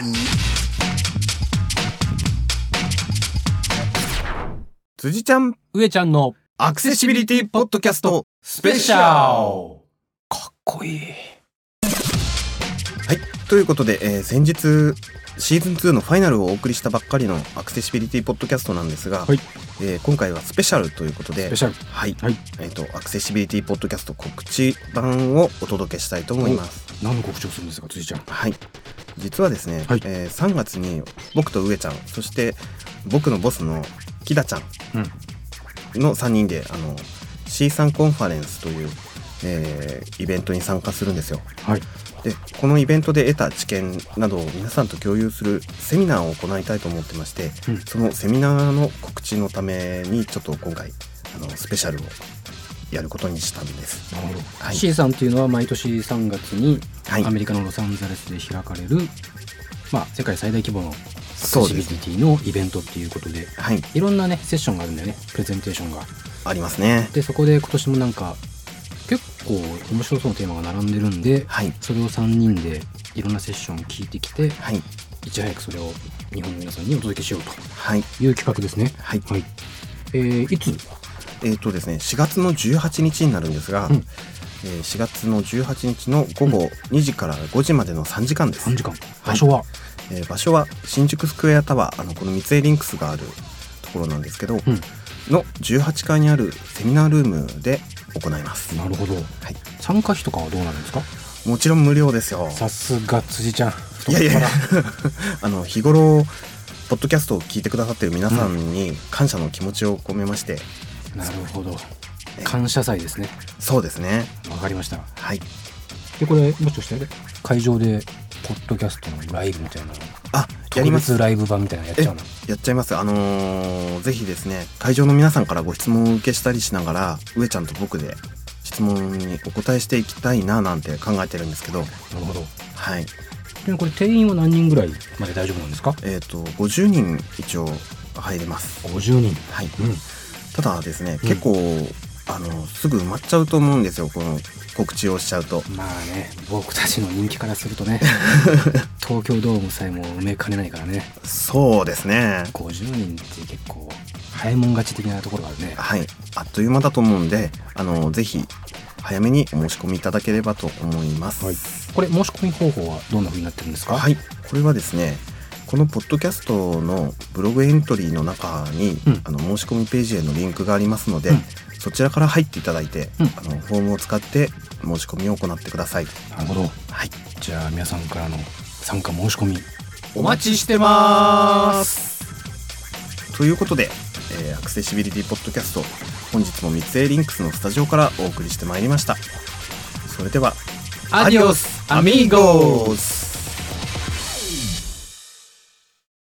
one。 辻ちゃん、 上ちゃんのアクセシビリティポッドキャストスペシャル。かっこいい。 はい、ということで、先日シーズン2のファイナルをお送りしたばっかりのアクセシビリティポッドキャストなんですが、 はい、 今回はスペシャルということで、 スペシャル、 はい、 はい、 アクセシビリティポッドキャスト告知版をお届けしたいと思います。 何の告知をするんですか、辻ちゃん。 はい、実はですね、 はい、 3月に僕と上ちゃん、そして僕のボスの木田ちゃんの3人でC3 コンファレンスという、イベントに参加するんですよ。 はい、 でこのイベントで得た知見などを皆さんと共有するセミナーを行いたいと思ってまして、そのセミナーの告知のためにちょっと今回スペシャルをやることにしたんです。 なるほど、 はい、 C さんというのは毎年3月にはいアメリカのロサンゼルスで開かれる、世界最大規模のアクセシビリティのイベントっていうことで、 はい、 いろんなねセッションがあるんだよね。プレゼンテーションがありますね。 でそこで今年もなんか結構面白そうなテーマが並んでるんで、 はい、 それを3人でいろんなセッションを聞いてきて、 はい、 いち早くそれを日本の皆さんにお届けしようという企画ですね。 はい、 はい、いつですね、4月の18日になるんですが、4月の18日の午後2時から5時までの3時間です。 3時間。場所は、 場所は新宿スクエアタワー、この三井リンクスがあるところなんですけど、の18階にあるセミナールームで行います。 なるほど、 はい、 参加費とかはどうなるんですか？ もちろん無料ですよ。 さすが辻ちゃん。 いやいや日頃ポッドキャストを聞いてくださっている皆さんに感謝の気持ちを込めまして、 なるほど、感謝祭ですね。 そうですね。 わかりました。 はい。 でこれもしかして会場でポッドキャストのライブみたいな、 やります。 特別ライブ版みたいなのやっちゃうの？ やっちゃいます。ぜひですね、会場の皆さんからご質問を受けしたりしながら、上ちゃんと僕で質問にお答えしていきたいななんて考えてるんですけど。 なるほど。 はい。 でこれ定員は何人ぐらいまで大丈夫なんですか ？50人一応入れます。 50人。 はい。ただですね、結構すぐ埋まっちゃうと思うんですよ、この告知をしちゃうと。 まあね、僕たちの人気からするとね東京ドームさえも埋めかねないからね。 そうですね。 50人って結構早いもん勝ち的なところがあるね。 はい、あっという間だと思うんで、ぜひ早めにお申し込みいただければと思います。 はい、これ申し込み方法はどんな風になってるんですか？ はい、これはですね、このポッドキャストのブログエントリーの中に、申し込みページへのリンクがありますので、そちらから入っていただいて、フォームを使って申し込みを行ってください。 なるほど。 はい。 じゃあ皆さんからの参加申し込みお待ちしてます。 ということで、アクセシビリティポッドキャスト、本日も三井リンクスのスタジオからお送りしてまいりました。それではアディオスアミーゴス。